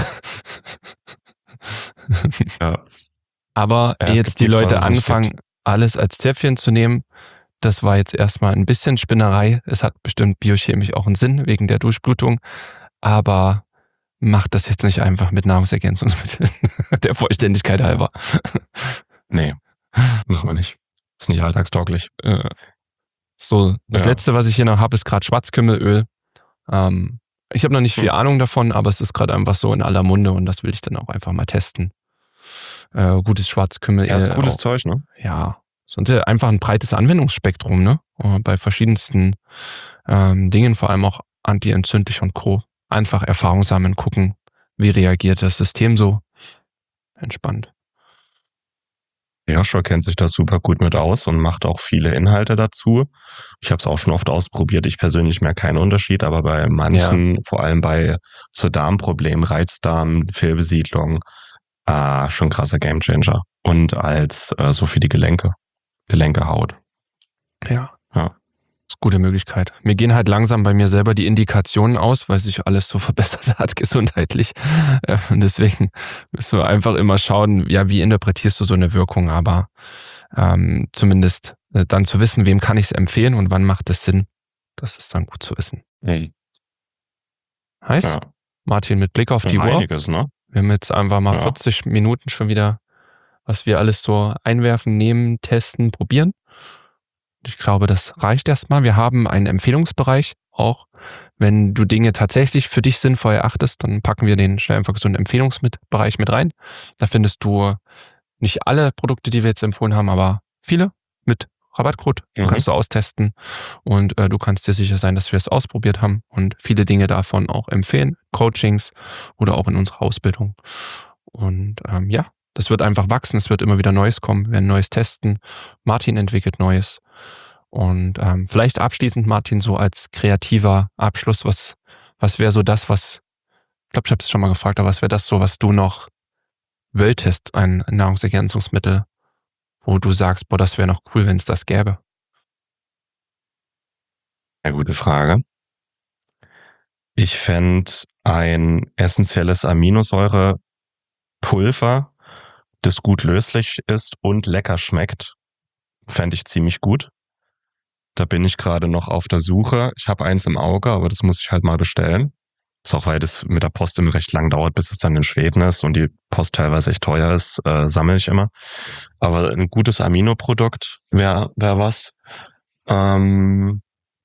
Ja. Aber Ja, ehe es jetzt gibt die nichts, was Leute es nicht anfangen, gibt. alles als Zäpfchen zu nehmen, das war jetzt erstmal ein bisschen Spinnerei. Es hat bestimmt biochemisch auch einen Sinn wegen der Durchblutung. Aber macht das jetzt nicht einfach mit Nahrungsergänzungsmitteln. Der Vollständigkeit halber. Nee, machen wir nicht. Ist nicht alltagstauglich. Äh, So, das Ja. letzte, was ich hier noch habe, ist gerade Schwarzkümmelöl. Ähm, ich habe noch nicht viel Hm. Ahnung davon, aber es ist gerade einfach so in aller Munde und das will ich dann auch einfach mal testen. Äh, gutes Schwarzkümmelöl. Ja, ist cooles auch, Zeug, ne? ja, sonst ja einfach ein breites Anwendungsspektrum, ne? Äh, Bei verschiedensten ähm, Dingen, vor allem auch antientzündlich und Co. Einfach Erfahrung sammeln, gucken, wie reagiert das System so. Entspannt. Joshua kennt sich da super gut mit aus und macht auch viele Inhalte dazu. Ich habe es auch schon oft ausprobiert. Ich persönlich merke keinen Unterschied, aber bei manchen, vor allem bei so Darmproblemen, Reizdarm, Fehlbesiedlung, äh, schon krasser Gamechanger. Und als äh, so für die Gelenke, Gelenkehaut. Ja. Ja. Das ist eine gute Möglichkeit. Mir gehen halt langsam bei mir selber die Indikationen aus, weil sich alles so verbessert hat gesundheitlich. Äh, Und deswegen müssen wir einfach immer schauen, ja, wie interpretierst du so eine Wirkung, aber ähm, zumindest äh, dann zu wissen, wem kann ich es empfehlen und wann macht es Sinn, das ist dann gut zu wissen. Hey. Heißt, Ja. Martin, mit Blick auf die Ja, Uhr, einiges, ne? wir haben jetzt einfach mal Ja. vierzig Minuten schon wieder, was wir alles so einwerfen, nehmen, testen, probieren. Ich glaube, das reicht erstmal. Wir haben einen Empfehlungsbereich auch. Wenn du Dinge tatsächlich für dich sinnvoll erachtest, dann packen wir den schnell einfach gesunden Empfehlungsbereich mit rein. Da findest du nicht alle Produkte, die wir jetzt empfohlen haben, aber viele mit Rabattcode. Mhm. Kannst du austesten und äh, du kannst dir sicher sein, dass wir es ausprobiert haben und viele Dinge davon auch empfehlen. Coachings oder auch in unserer Ausbildung. Und ähm, ja, das wird einfach wachsen. Es wird immer wieder Neues kommen. Wir werden Neues testen. Martin entwickelt Neues. Und ähm, vielleicht abschließend, Martin, so als kreativer Abschluss, was was wäre so das, was, ich glaube, ich habe es schon mal gefragt, aber was wäre das so, was du noch wolltest, ein Nahrungsergänzungsmittel, wo du sagst, boah, das wäre noch cool, wenn es das gäbe? Eine gute Frage. Ich fände ein essentielles Aminosäurepulver, das gut löslich ist und lecker schmeckt, fände ich ziemlich gut. Da bin ich gerade noch auf der Suche. Ich habe eins im Auge, aber das muss ich halt mal bestellen. Ist auch, weil das mit der Post immer recht lang dauert, bis es dann in Schweden ist und die Post teilweise echt teuer ist, äh, sammle ich immer. Aber ein gutes Aminoprodukt wäre wär was. Ähm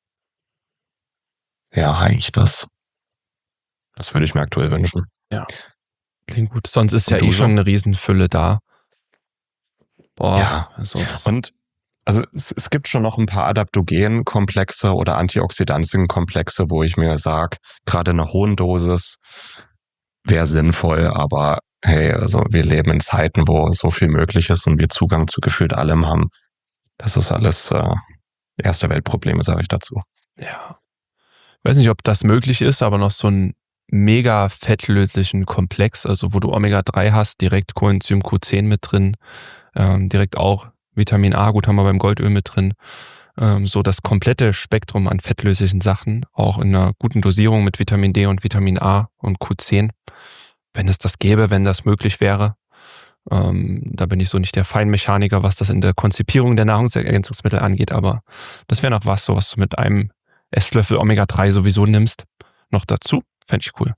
ja, eigentlich das. Das würde ich mir aktuell wünschen. Ja, klingt gut. Sonst ist Und ja eh so? schon eine Riesenfülle da. Boah, Ja. also Und also es, es gibt schon noch ein paar Adaptogenkomplexe oder Antioxidantien-Komplexe, wo ich mir sage, gerade in einer hohen Dosis wäre sinnvoll, aber hey, also wir leben in Zeiten, wo so viel möglich ist und wir Zugang zu gefühlt allem haben. Das ist alles äh, erste Weltprobleme, sage ich dazu. ja. Ich weiß nicht, ob das möglich ist, aber noch so einen mega fettlöslichen Komplex, also wo du Omega drei hast, direkt Coenzym Q zehn mit drin, ähm, direkt auch Vitamin A, gut, haben wir beim Goldöl mit drin, ähm, so das komplette Spektrum an fettlöslichen Sachen, auch in einer guten Dosierung mit Vitamin D und Vitamin A und Q zehn, wenn es das gäbe, wenn das möglich wäre. Ähm, da bin ich so nicht der Feinmechaniker, was das in der Konzipierung der Nahrungsergänzungsmittel angeht, aber das wäre noch was, so was du mit einem Esslöffel Omega drei sowieso nimmst, noch dazu, fände ich cool.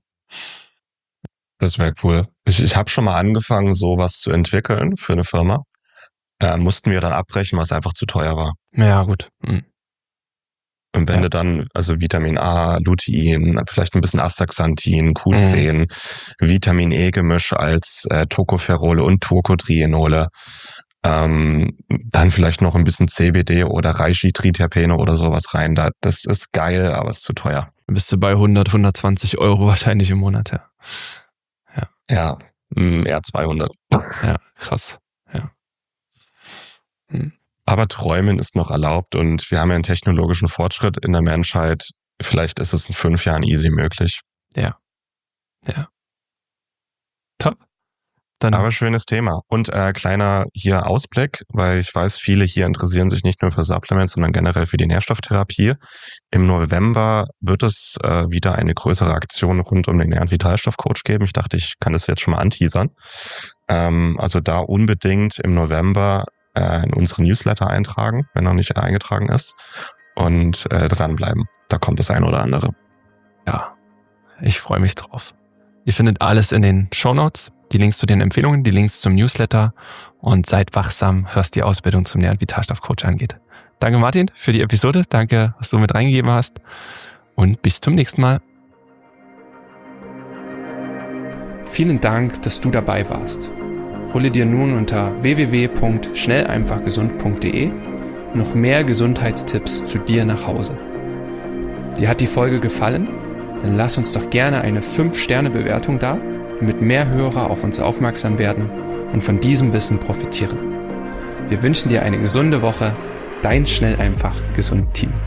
Das wäre cool. Ich, ich habe schon mal angefangen, sowas zu entwickeln für eine Firma. Äh, mussten wir dann abbrechen, weil es einfach zu teuer war. Ja, gut. Hm. Und wenn Ja. du dann, also Vitamin A, Lutein, vielleicht ein bisschen Astaxanthin, Q zehn, mhm. Vitamin E-Gemisch als äh, Tocopherole und Tocodrienole, ähm, dann vielleicht noch ein bisschen C B D oder Reishi-Triterpene oder sowas rein. Da, das ist geil, aber es ist zu teuer. Dann bist du bei hundert, hundertzwanzig Euro wahrscheinlich im Monat, ja. Ja, Ja, mh, eher zweihundert. ja, krass. Ja. Hm. Aber träumen ist noch erlaubt und wir haben ja einen technologischen Fortschritt in der Menschheit. Vielleicht ist es in fünf Jahren easy möglich. Ja. Ja. Top. Dann Aber schönes Thema. Und äh, kleiner hier Ausblick, weil ich weiß, viele hier interessieren sich nicht nur für Supplements, sondern generell für die Nährstofftherapie. Im November wird es äh, wieder eine größere Aktion rund um den Nähr- und Vitalstoffcoach geben. Ich dachte, ich kann das jetzt schon mal anteasern. Ähm, also da unbedingt im November äh, in unseren Newsletter eintragen, wenn er nicht eingetragen ist. Und äh, dranbleiben. Da kommt das ein oder andere. Ja, ich freue mich drauf. Ihr findet alles in den Shownotes. Die Links zu den Empfehlungen, die Links zum Newsletter und seid wachsam, was die Ausbildung zum Nähr- und Vitalstoffcoach angeht. Danke Martin für die Episode, danke, was du mit reingegeben hast und bis zum nächsten Mal. Vielen Dank, dass du dabei warst. Hole dir nun unter w w w punkt schnell einfach gesund punkt d e noch mehr Gesundheitstipps zu dir nach Hause. Dir hat die Folge gefallen? Dann lass uns doch gerne eine fünf Sterne Bewertung da, damit mehr Hörer auf uns aufmerksam werden und von diesem Wissen profitieren. Wir wünschen dir eine gesunde Woche, dein Schnell einfach gesund Team.